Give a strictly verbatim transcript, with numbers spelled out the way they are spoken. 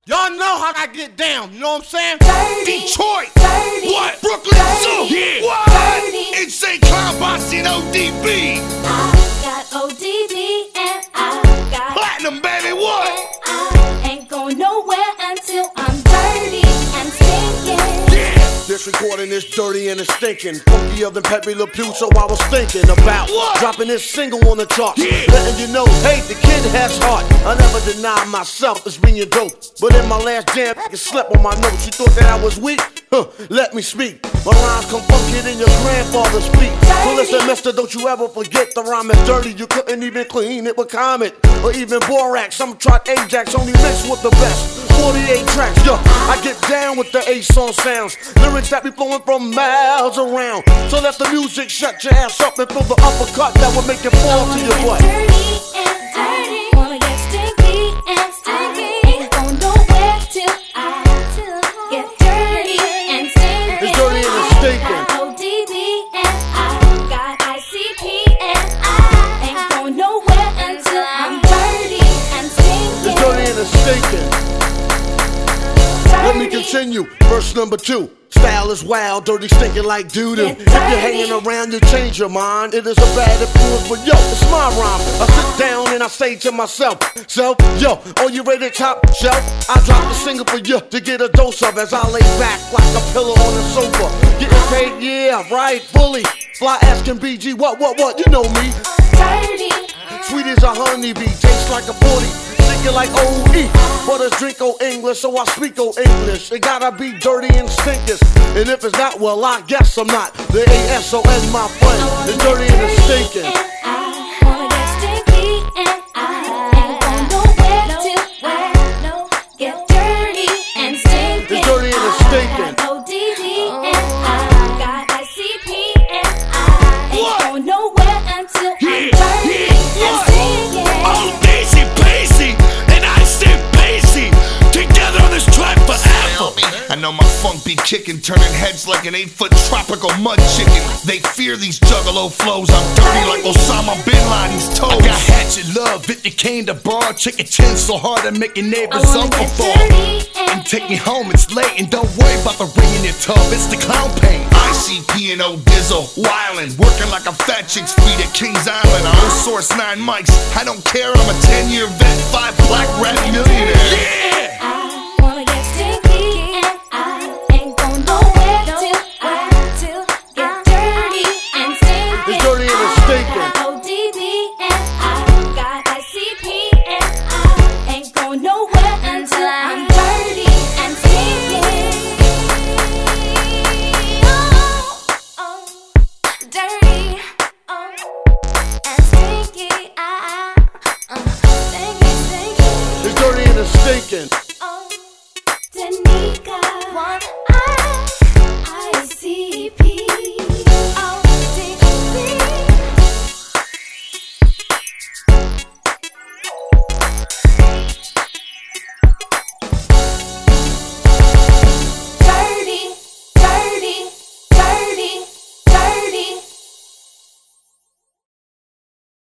Y'all know how I get down, you know what I'm saying? Dirty, Detroit, dirty, what? Brooklyn Zoo, dirty, yeah, what? dirty. Insane Clown Posse and O D B. I got O D B and I got Platinum, baby, what? I ain't going nowhere until I'm dirty and stinking. Yeah. This recording is dirty and it's stinking. Funkier than Pepe Le Pew, so I was thinking about What? dropping this single on the charts. Yeah. Letting you know, hey, the kid has heart. I never deny myself as being dope. But in my last jam, I slept on my notes. You thought that I was weak? Huh, let me speak. My rhymes come funkier than your grandfather's speak. So listen, mister, don't you ever forget the rhyme is dirty. You couldn't even clean it with Comet or even Borax. Some tried Ajax, only mixed with the best. forty-eight tracks, yo, I get down with the A-song sounds. Lyrics that be flowing from miles around. So let the music shut your ass up and feel the uppercut that will make it fall to your butt. Dirty and dirty, wanna get stinky and stinky. Ain't going nowhere till I get dirty and stinky. It's dirty and it's stinking. I got O D B and I got I C P and I ain't going nowhere until I'm dirty and stinking. It's dirty and it's stinking. Let me continue. Verse number two. Style is wild, dirty, stinking like doo-doo. If you're hanging around, you change your mind. It is a bad influence, but yo, it's my rhyme. I sit down and I say to myself, so, yo, are you ready to top shelf? I drop the single for you to get a dose of as I lay back like a pillow on the sofa. Getting paid, yeah, right, fully. Fly asking B G, what, what, what, you know me. Dirty. Sweet as a honeybee, tastes like a forty. Thinking like O E, but it's drink O English, so I speak O English. It gotta be dirty and stinkers, and if it's not, well, I guess I'm not. The A S O N, my friend, it's dirty and it's stinking. I wanna get stinky and I ain't going nowhere till I get dirty and stinking. It's dirty and it's stinking. I got O D B and I got I C P and I ain't going nowhere until I'm dirty and stinking. Oh, Daisy Pacey and I stay Pacey together on this track forever. I know my funk be kicking, turning heads like an eight-foot tropical mud chicken. They fear these juggalo flows. I'm dirty like Osama Bin Laden's toes. I got hatchet love, fifty cane to bar, chicken chin so hard I make your neighbor's uncle fall. And take me home, it's late, and don't worry about the ring in your tub. It's the clown paint. I C P and O Dizzle, wildin', working like a fat chick's feet at Kings Island. I own Source nine mics. I don't care, I'm a ten-year vet, five black rat millionaire. Yeah.